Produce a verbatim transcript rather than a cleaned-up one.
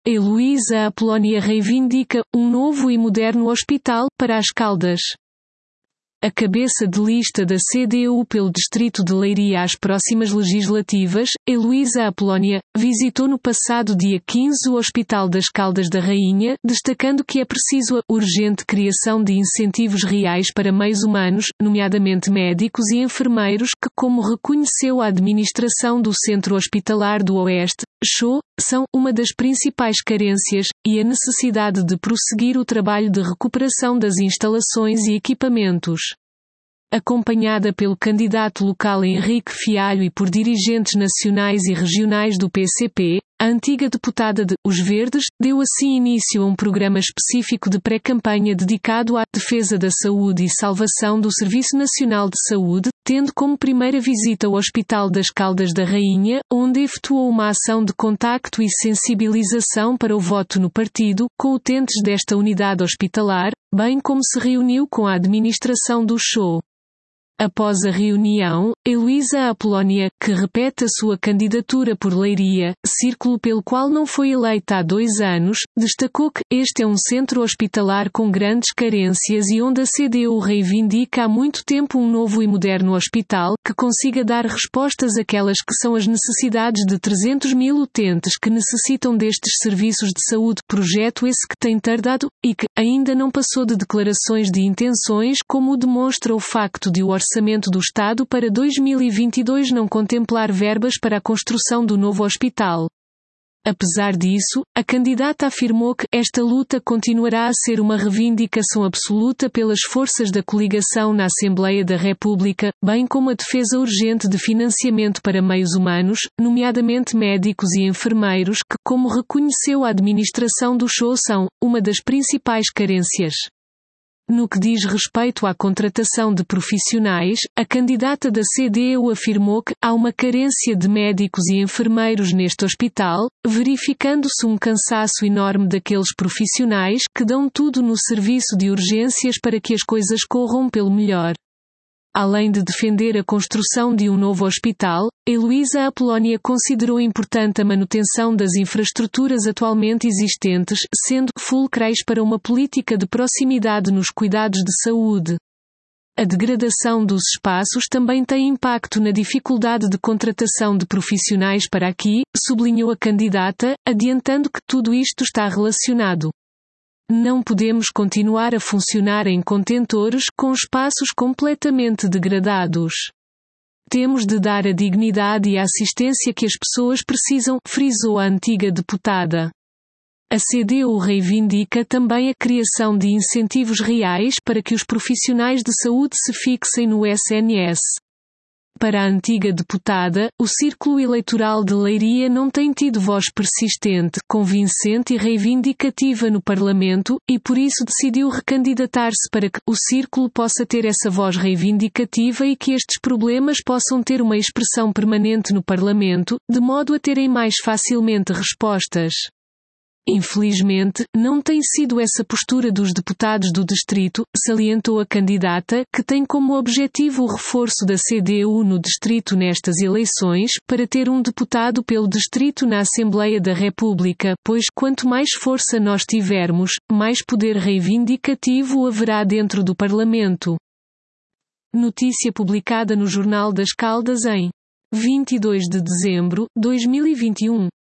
Heloísa Apolónia reivindica um novo e moderno hospital para as Caldas. A cabeça de lista da C D U pelo distrito de Leiria às próximas legislativas, Heloísa Apolónia, visitou no passado dia quinze o Hospital das Caldas da Rainha, destacando que é preciso a urgente criação de incentivos reais para meios humanos, nomeadamente médicos e enfermeiros que, como reconheceu a administração do Centro Hospitalar do Oeste, C H O, são uma das principais carências, e a necessidade de prosseguir o trabalho de recuperação das instalações e equipamentos. Acompanhada pelo candidato local Henrique Fialho e por dirigentes nacionais e regionais do P C P, a antiga deputada de Os Verdes deu assim início a um programa específico de pré-campanha dedicado à defesa da saúde e salvação do Serviço Nacional de Saúde, tendo como primeira visita o Hospital das Caldas da Rainha, onde efetuou uma ação de contacto e sensibilização para o voto no partido, com utentes desta unidade hospitalar, bem como se reuniu com a administração do C H O. Após a reunião, Heloísa Apolónia, que repete a sua candidatura por Leiria, círculo pelo qual não foi eleita há dois anos, destacou que este é um centro hospitalar com grandes carências e onde a C D U reivindica há muito tempo um novo e moderno hospital que consiga dar respostas àquelas que são as necessidades de trezentos mil utentes que necessitam destes serviços de saúde, projeto esse que tem tardado, e que ainda não passou de declarações de intenções, como o demonstra o facto de o orçamento O orçamento do Estado para dois mil e vinte e dois não contemplar verbas para a construção do novo hospital. Apesar disso, a candidata afirmou que esta luta continuará a ser uma reivindicação absoluta pelas forças da coligação na Assembleia da República, bem como a defesa urgente de financiamento para meios humanos, nomeadamente médicos e enfermeiros que, como reconheceu a administração do C H O, são uma das principais carências. No que diz respeito à contratação de profissionais, a candidata da C D U afirmou que há uma carência de médicos e enfermeiros neste hospital, verificando-se um cansaço enorme daqueles profissionais que dão tudo no serviço de urgências para que as coisas corram pelo melhor. Além de defender a construção de um novo hospital, Heloísa Apolónia considerou importante a manutenção das infraestruturas atualmente existentes, sendo fulcrais para uma política de proximidade nos cuidados de saúde. A degradação dos espaços também tem impacto na dificuldade de contratação de profissionais para aqui, sublinhou a candidata, adiantando que tudo isto está relacionado. Não podemos continuar a funcionar em contentores com espaços completamente degradados. Temos de dar a dignidade e a assistência que as pessoas precisam, frisou a antiga deputada. A C D U reivindica também a criação de incentivos reais para que os profissionais de saúde se fixem no I N S. Para a antiga deputada, o círculo eleitoral de Leiria não tem tido voz persistente, convincente e reivindicativa no Parlamento, e por isso decidiu recandidatar-se para que o círculo possa ter essa voz reivindicativa e que estes problemas possam ter uma expressão permanente no Parlamento, de modo a terem mais facilmente respostas. Infelizmente, não tem sido essa postura dos deputados do distrito, salientou a candidata, que tem como objetivo o reforço da C D U no distrito nestas eleições, para ter um deputado pelo distrito na Assembleia da República, pois, quanto mais força nós tivermos, mais poder reivindicativo haverá dentro do Parlamento. Notícia publicada no Jornal das Caldas em vinte e dois de dezembro de dois mil e vinte e um.